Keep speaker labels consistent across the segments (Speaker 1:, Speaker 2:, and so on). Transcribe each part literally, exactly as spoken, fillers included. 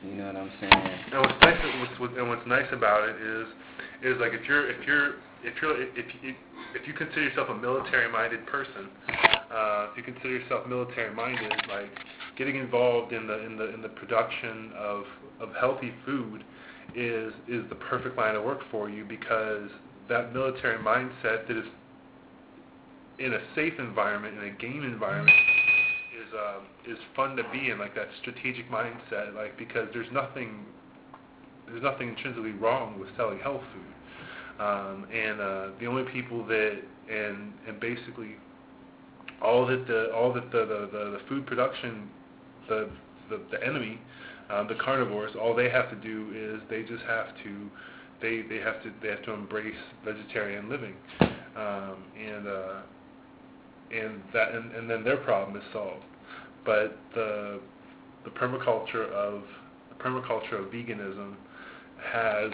Speaker 1: You know what I'm saying?
Speaker 2: And what's nice, what's, what, and what's nice about it is, is like if you're, if you're, if you're, if you, if you consider yourself a military-minded person, uh, if you consider yourself military-minded, like getting involved in the in the in the production of of healthy food is is the perfect line of work for you, because that military mindset that is in a safe environment, in a game environment, is um, is fun to be in, like that strategic mindset, like because there's nothing there's nothing intrinsically wrong with selling health food, um, and uh, the only people that and and basically all that the all that the the, the, the food production the the, the enemy um, the carnivores, all they have to do is they just have to they they have to they have to embrace vegetarian living, um, and uh, and that and, and then their problem is solved. But the the permaculture of the permaculture of veganism has,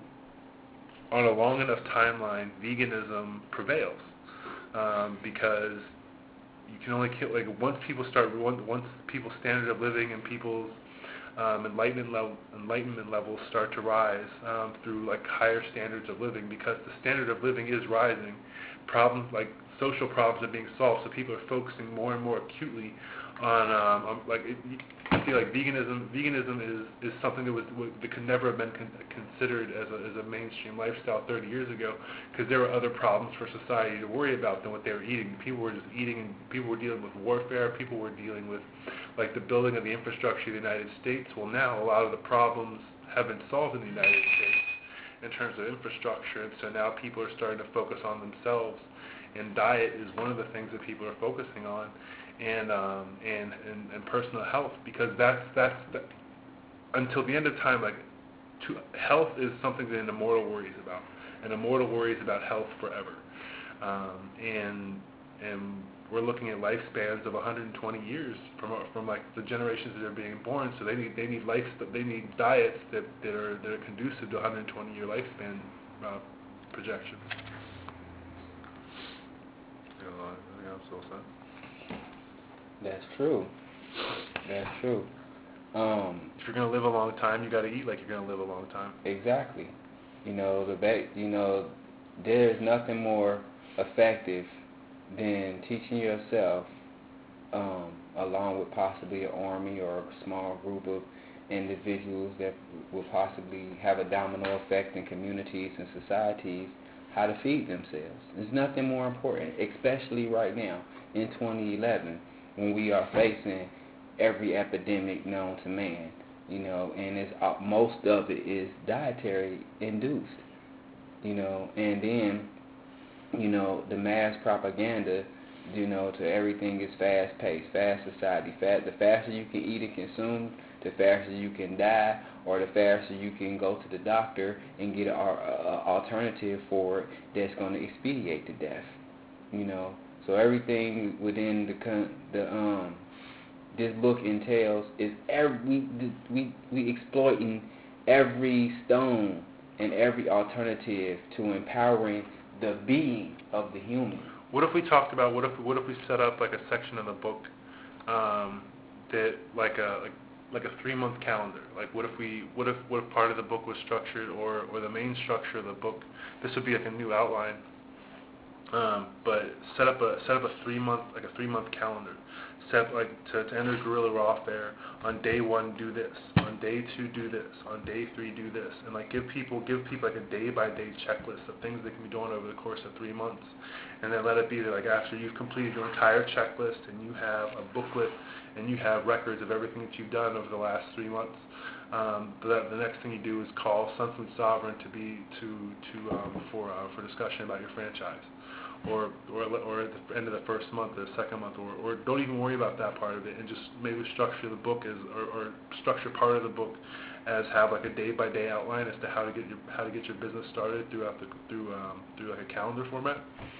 Speaker 2: on a long enough timeline, veganism prevails, um, because you can only kill, like, once people start once people's standard of living and people's um, enlightenment level enlightenment levels start to rise um, through like higher standards of living, because the standard of living is rising. Problems like social problems are being solved, so people are focusing more and more acutely on, um, on like it, I feel like veganism. Veganism is, is something that was that could never have been con- considered as a as a mainstream lifestyle thirty years ago, because there were other problems for society to worry about than what they were eating. People were just eating, and people were dealing with warfare. People were dealing with like the building of the infrastructure of the United States. Well, now a lot of the problems have been solved in the United States in terms of infrastructure, and so now people are starting to focus on themselves. And diet is one of the things that people are focusing on, and um, and, and and personal health, because that's that's the, until the end of time. Like, to, health is something that an immortal worries about. An immortal worries about health forever, um, and and we're looking at lifespans of one hundred twenty years from from like the generations that are being born. So they need they need life they need diets that, that are that are conducive to one hundred twenty year lifespan uh, projections.
Speaker 1: That's true. That's true. Um,
Speaker 2: if you're gonna live a long time, you got to eat like you're gonna live a long time.
Speaker 1: Exactly. You know the ba- You know, there's nothing more effective than teaching yourself, um, along with possibly an army or a small group of individuals that will possibly have a domino effect in communities and societies, how to feed themselves. There's nothing more important, especially right now in twenty eleven, when we are facing every epidemic known to man, you know, and it's, uh, most of it is dietary induced, you know, and then, you know, the mass propaganda, you know, to everything is fast-paced, fast society. Fast, the faster you can eat and consume, the faster you can die, or the faster you can go to the doctor and get an alternative for it that's going to expedite the death, you know. So everything within the the um this book entails is every we we we exploiting every stone and every alternative to empowering the being of the human.
Speaker 2: What if we talked about what if what if we set up like a section in the book um, that like a like, like a three month calendar? Like what if we what if what if part of the book was structured, or or the main structure of the book? This would be like a new outline. Um, but set up a set up a three month like a three month calendar. Set like to, to enter guerrilla warfare. On day one, do this. On day two, do this. On day three, do this. And like give people give people like a day by day checklist of things that can be done over the course of three months. And then let it be that like after you've completed your entire checklist and you have a booklet and you have records of everything that you've done over the last three months. Um, the, the next thing you do is call Sunson Sovereign to be to to um, for uh, for discussion about your franchise. Or, or or at the end of the first month or the second month, or, or don't even worry about that part of it, and just maybe structure the book as, or, or structure part of the book as have like a day by day outline as to how to get your how to get your business started throughout the through um, through like a calendar format,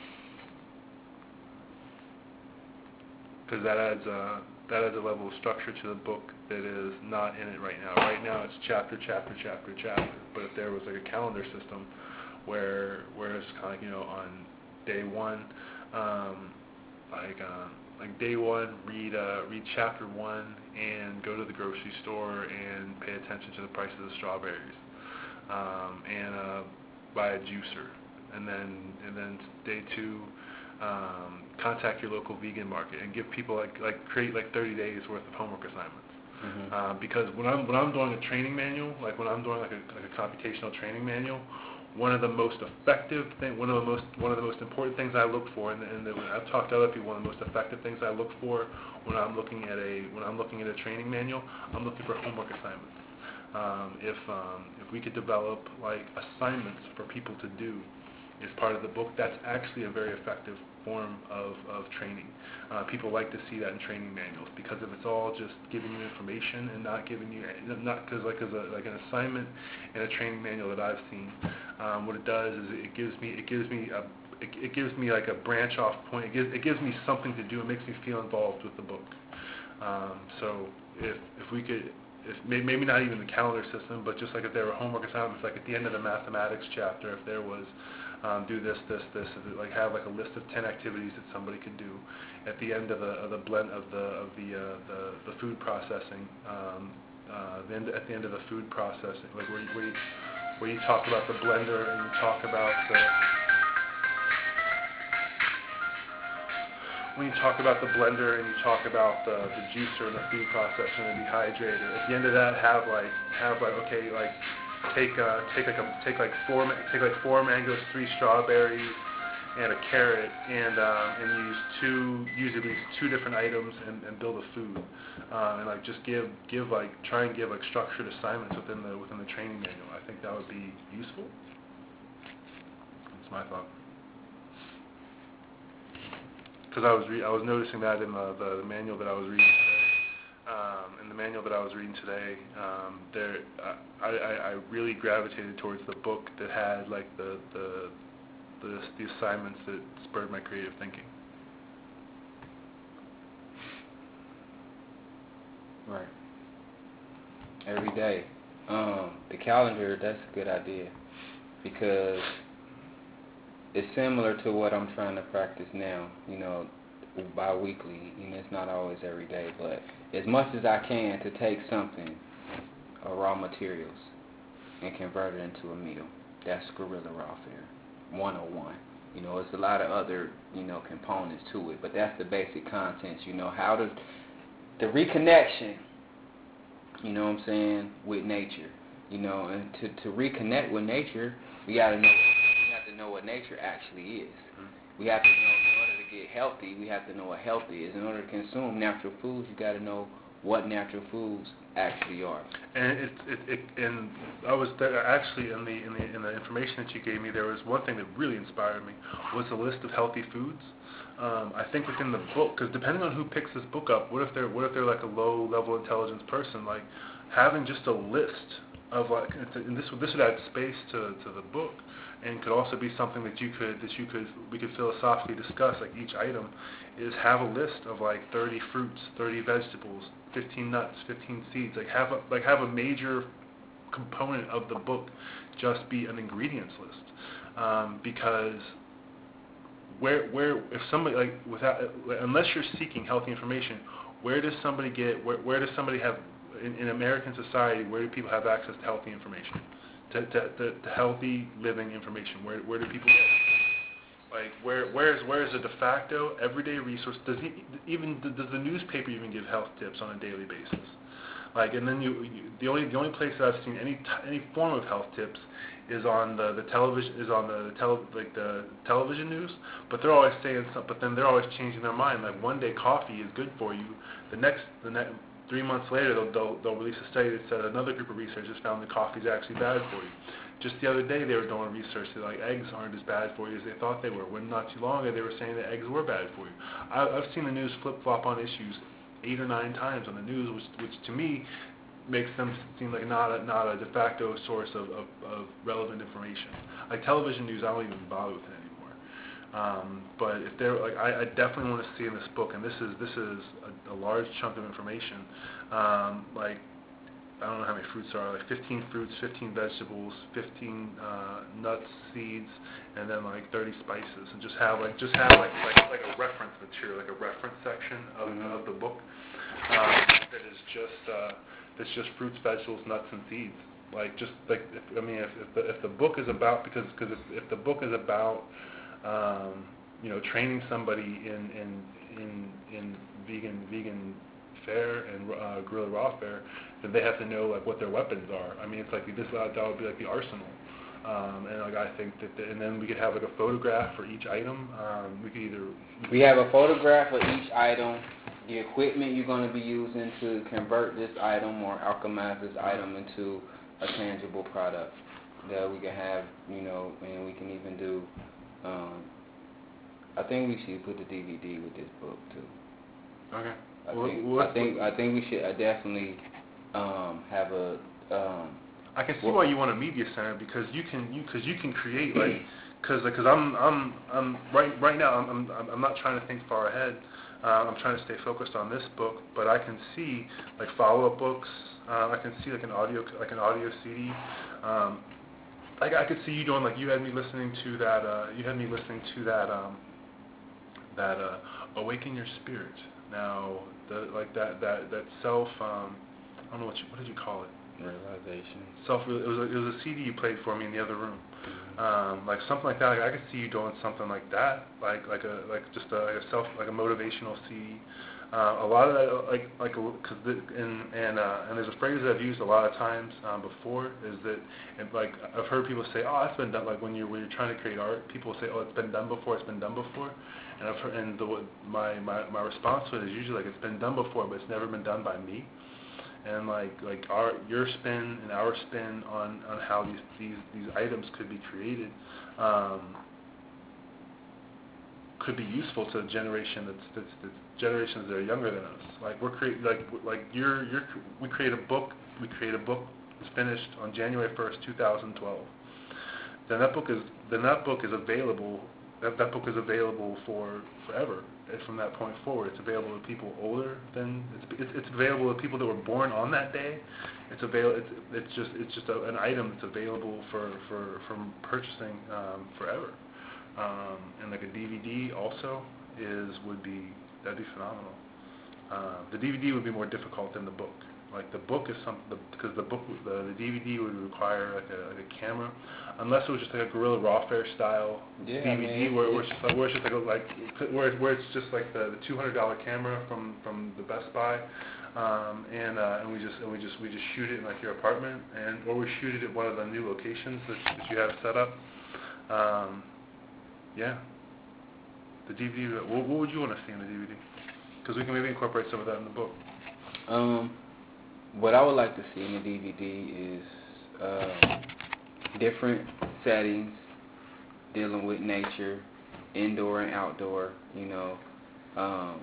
Speaker 2: because that adds uh, that adds a level of structure to the book that is not in it right now. Right now it's chapter chapter chapter chapter, but if there was like a calendar system where where it's kind of like, you know, on day one, um, like uh, like day one, read uh, read chapter one and go to the grocery store and pay attention to the prices of strawberries, um, and uh, buy a juicer, and then and then day two, um, contact your local vegan market and give people like like create like thirty days worth of homework assignments.
Speaker 1: Mm-hmm.
Speaker 2: Uh, because when I'm when I'm doing a training manual, like when I'm doing like a, like a computational training manual, one of the most effective thing, one of the most one of the most important things I look for, and, and the, I've talked to other people, one of the most effective things I look for when I'm looking at a when I'm looking at a training manual, I'm looking for homework assignments. Um, if um, if we could develop like assignments for people to do as part of the book, that's actually a very effective form of, of training. Uh, people like to see that in training manuals, because if it's all just giving you information and not giving you, not because like as a, like an assignment in a training manual that I've seen, um, what it does is it gives me it gives me a it, it gives me like a branch off point. It gives it gives me something to do. It makes me feel involved with the book. Um, so if if we could. If maybe not even the calendar system, but just like if there were homework assignments, like at the end of the mathematics chapter, if there was um, do this, this, this, like have like a list of ten activities that somebody could do. At the end of the of the blend of the of the uh, the, the food processing, um, uh, the end, at the end of the food processing, like where you, where you where you talk about the blender and you talk about the when you talk about the blender and you talk about the, the juicer and the food processor and the dehydrator, at the end of that, have like have like okay, like take uh, take like a take like four take like four mangoes, three strawberries, and a carrot, and um, and use two use at least two different items and, and build a food, uh, and like just give give like try and give like structured assignments within the within the training manual. I think that would be useful. That's my thought. Because I was re- I was noticing that in the, the, the manual that I was reading today. Um, in the manual that I was reading today, um, there I, I, I really gravitated towards the book that had like the the the, the assignments that spurred my creative thinking.
Speaker 1: Right. Every day. Um, the calendar, that's a good idea, because it's similar to what I'm trying to practice now, you know, bi-weekly. You know, it's not always every day, but as much as I can to take something, uh, raw materials, and convert it into a meal. That's guerrilla warfare, one oh one. You know, it's a lot of other, you know, components to it, but that's the basic contents, you know, how to, the reconnection, you know what I'm saying, with nature. You know, and to, to reconnect with nature, we got to know to know what nature actually is. We have to know, in order to get healthy, we have to know what healthy is. In order to consume natural foods, you got to know what natural foods actually are.
Speaker 2: And it, it, it and I was there, actually in the in the in the information that you gave me, there was one thing that really inspired me, was a list of healthy foods. Um, I think within the book, because depending on who picks this book up, what if they're what if they're like a low level intelligence person, like having just a list of like, and this would this would add space to to the book, and could also be something that you could that you could we could philosophically discuss. Like each item is have a list of like thirty fruits, thirty vegetables, fifteen nuts, fifteen seeds. Like have a like have a major component of the book just be an ingredients list, um, because where where if somebody like without unless you're seeking healthy information, where does somebody get where where does somebody have in, in American society, where do people have access to healthy information, to, to, to, to healthy living information? Where where do people go? Like where where is where is a de facto everyday resource? Does he, even does the newspaper even give health tips on a daily basis? Like, and then you, you the only the only place that I've seen any t- any form of health tips is on the, the television is on the tele, like the television news, but they're always saying something. But then they're always changing their mind. Like one day coffee is good for you, the next the next three months later they'll, they'll they'll release a study that said another group of researchers found that coffee is actually bad for you. Just the other day they were doing research that like eggs aren't as bad for you as they thought they were. When not too long ago they were saying that eggs were bad for you. I, I've seen the news flip flop on issues eight or nine times on the news, which which to me makes them seem like not a, not a de facto source of, of, of relevant information. Like television news, I don't even bother with it anymore. Um, but if they're like, I, I definitely want to see in this book, and this is this is a, a large chunk of information. Um, like I don't know how many fruits there are, like fifteen fruits, fifteen vegetables, fifteen uh, nuts, seeds, and then like thirty spices, and just have like just have like like like a reference material, like a reference section of, mm-hmm. of the book. Um, that is just uh, it's just fruits, vegetables, nuts, and seeds. Like just like if, I mean, if, if the if the book is about because because if, if the book is about um, you know training somebody in in in in vegan vegan fare and uh, guerrilla raw fare, then they have to know like what their weapons are. I mean, it's like this that would be like the arsenal. Um, and like I think that, the, and then we could have like a photograph for each item. Um, we could either
Speaker 1: we have a photograph of each item, the equipment you're going to be using to convert this item or alchemize this item into a tangible product that we can have, you know, and we can even do. Um, I think we should put the D V D with this book too.
Speaker 2: Okay.
Speaker 1: I
Speaker 2: well,
Speaker 1: think
Speaker 2: well,
Speaker 1: I think I think we should uh, definitely um, have a. Um,
Speaker 2: I can see well, why you want a media center because you can you because you can create like because because I'm I'm I'm right right now I'm I'm I'm not trying to think far ahead. Uh, I'm trying to stay focused on this book, but I can see like follow-up books. Um, I can see like an audio like an audio C D. Um, like I could see you doing like you had me listening to that. Uh, you had me listening to that. Um, that uh, awaken your spirit. Now, the, like that that that self. Um, I don't know what you, what did you call it?
Speaker 1: Realization.
Speaker 2: Self. It was a, it was a C D you played for me in the other room. Um, like something like that. Like I could see you doing something like that. Like like a like just a, like a self like a motivational C D. Uh, a lot of that like like because and and uh, and there's a phrase that I've used a lot of times um, before is that and like I've heard people say, oh, it's been done. Like when you're when you're trying to create art, people say, oh, it's been done before. It's been done before. And I've heard, and the my my my response to it is usually like it's been done before, but it's never been done by me. And like like our your spin and our spin on, on how these, these these items could be created um, could be useful to a generation that's, that's that's generations that are younger than us. Like we're create like like you're you're we create a book we create a book that's finished on January first, two thousand twelve. Then that book is then that book is available. That that book is available for forever. And from that point forward, it's available to people older than it's it's, it's available to people that were born on that day. It's avail it's it's just it's just a, an item that's available for for from purchasing um, forever. Um, and like a D V D also is would be that'd be phenomenal. Uh, the D V D would be more difficult than the book. Like the book is something because the book the, the D V D would require like a, like a camera, unless it was just like a guerrilla raw fare style
Speaker 1: yeah,
Speaker 2: D V D
Speaker 1: I mean,
Speaker 2: where, where it's just like where it's just like a, like where where it's just like the, the two hundred dollar camera from, from the Best Buy, um, and uh, and we just and we just we just shoot it in like your apartment and or we shoot it at one of the new locations that, that you have set up. Um, yeah, the D V D. What, what would you want to see in the D V D? Because we can maybe incorporate some of that in the book.
Speaker 1: Um. What I would like to see in the D V D is uh, different settings dealing with nature, indoor and outdoor. You know, um,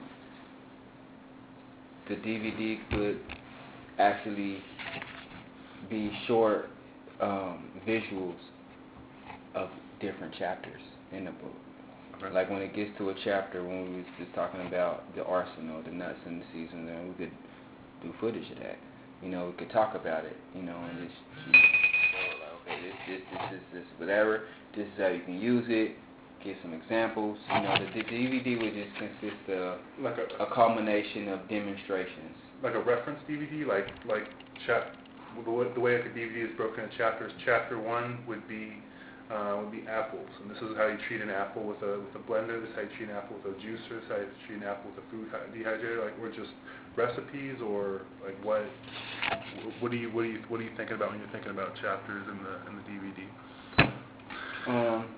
Speaker 1: the D V D could actually be short um, visuals of different chapters in the book.
Speaker 2: Okay.
Speaker 1: Like when it gets to a chapter when we was just talking about the arsenal, the nuts and the seasons, and we could do footage of that. You know, we could talk about it, you know, and just, you know, like, okay, this, this, this, this, this, whatever, this is how you can use it, give some examples. You know, the, the D V D would just consist of
Speaker 2: like a,
Speaker 1: a culmination of demonstrations.
Speaker 2: Like a reference D V D, like, like chap, the way, the way like a D V D is broken into chapters. Chapter one would be uh, would be apples, and this is how you treat an apple with a with a blender. This is how you treat an apple with a juicer. This is how you treat an apple with a food dehydrator. Like, or just recipes, or like what? What do you what do you what are you thinking about when you're thinking about chapters in the in the D V D?
Speaker 1: Um,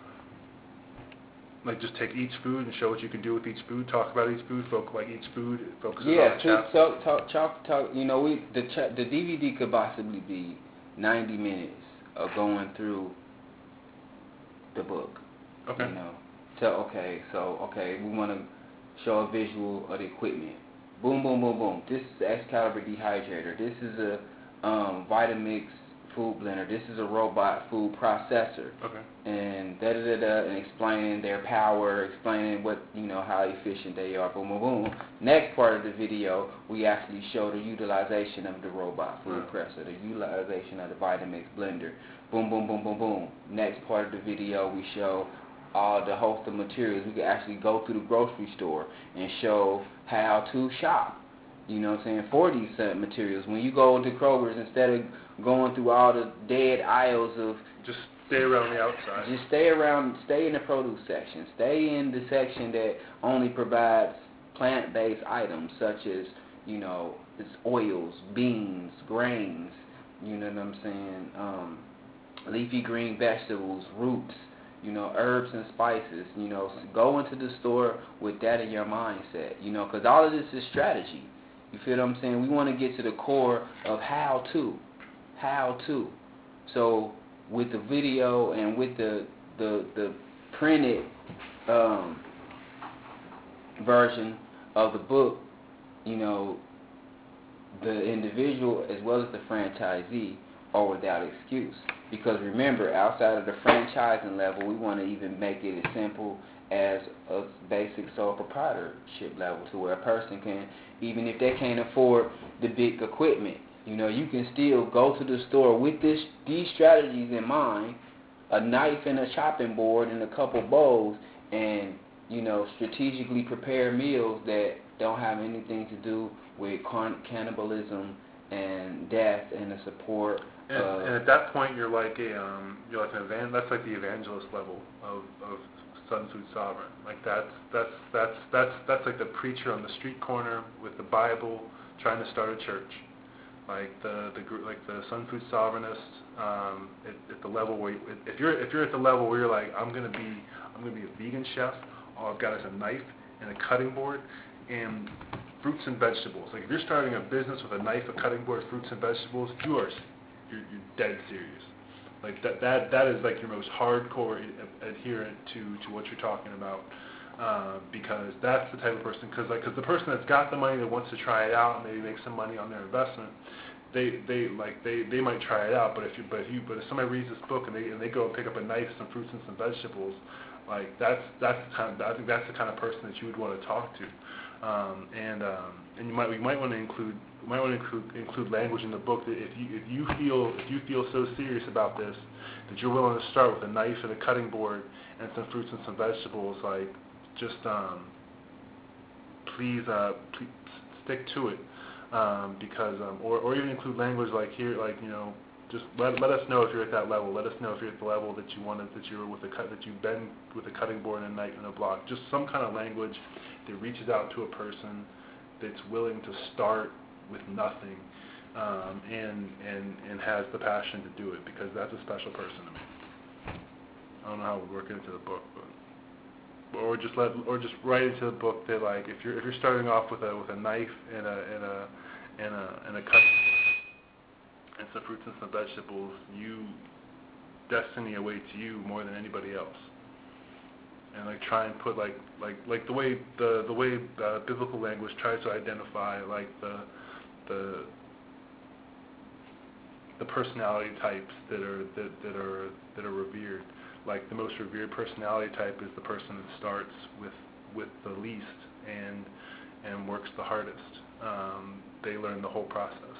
Speaker 2: like just take each food and show what you can do with each food. Talk about each food. Focus like each food focuses
Speaker 1: yeah,
Speaker 2: on the chapter.
Speaker 1: so talk, talk, talk. You know, we the cha- the D V D could possibly be ninety minutes of going through the book.
Speaker 2: Okay.
Speaker 1: You know, so okay, so okay, we want to show a visual of the equipment. Boom, boom, boom, boom. This is the Excalibur dehydrator. This is a um, Vitamix food blender. This is a robot food processor.
Speaker 2: Okay.
Speaker 1: And da da da da, and explaining their power, explaining what you know how efficient they are. Boom, boom, boom. Next part of the video, we actually show the utilization of the robot food
Speaker 2: Right.
Speaker 1: presser, the utilization of the Vitamix blender. Boom, boom, boom, boom, boom. Next part of the video, we show all the host of materials. We can actually go through the grocery store and show how to shop. You know what I'm saying? For these certain materials. When you go into Kroger's, instead of going through all the dead aisles of...
Speaker 2: Just stay around the outside.
Speaker 1: Just stay around, stay in the produce section. Stay in the section that only provides plant-based items such as, you know, it's oils, beans, grains, you know what I'm saying, um, leafy green vegetables, roots, you know, herbs and spices. You know, go into the store with that in your mindset, you know, because all of this is strategy. You feel what I'm saying? We want to get to the core of how to, how to. So with the video and with the the, the printed um, version of the book, you know, the individual as well as the franchisee are without excuse. Because remember, outside of the franchising level, we want to even make it as simple as a basic sole proprietorship level, to where a person can, even if they can't afford the big equipment, you know, you can still go to the store with this these strategies in mind, a knife and a chopping board and a couple bowls, and, you know, strategically prepare meals that don't have anything to do with con- cannibalism and death, and the support.
Speaker 2: And,
Speaker 1: uh,
Speaker 2: and at that point, you're like a um, you're like an evan- that's like the evangelist level of of Sun Food Sovereign. Like that's that's that's that's that's like the preacher on the street corner with the Bible trying to start a church. Like the the gr- like the Sun Food Sovereignist um, at, at the level where you, if you're if you're at the level where you're like, I'm gonna be I'm gonna be a vegan chef. All I've got is a knife and a cutting board and fruits and vegetables. Like if you're starting a business with a knife, a cutting board, fruits and vegetables, you are you're, you're dead serious. Like that that that is like your most hardcore ad- adherent to to what you're talking about. Uh, because that's the type of person, because like, cause the person that's got the money that wants to try it out and maybe make some money on their investment, they they like they, they might try it out. But if you but if you but if somebody reads this book and they and they go and pick up a knife, some fruits and some vegetables, like that's that's the kind of, I think that's the kind of person that you would want to talk to. Um, and um, and you might you might want to include you might want to include include language in the book that if you if you feel if you feel so serious about this that you're willing to start with a knife and a cutting board and some fruits and some vegetables, like. Just um, please, uh, please stick to it, um, because um, or or even include language like here, like you know, just let let us know if you're at that level. Let us know if you're at the level that you wanted, that you're with a cut, that you've been with a cutting board and a knife and a block. Just some kind of language that reaches out to a person that's willing to start with nothing, um, and and and has the passion to do it, because that's a special person to me. I don't know how we work into the book, but. Or just let, or just write into the book that like if you're if you're starting off with a with a knife and a and a and a and a cut and some fruits and some vegetables, you destiny awaits you more than anybody else. And like try and put like like like the way the the way uh, biblical language tries to identify like the the the personality types that are that, that are that are revered. Like the most revered personality type is the person that starts with with the least and and works the hardest. Um, they learn the whole process.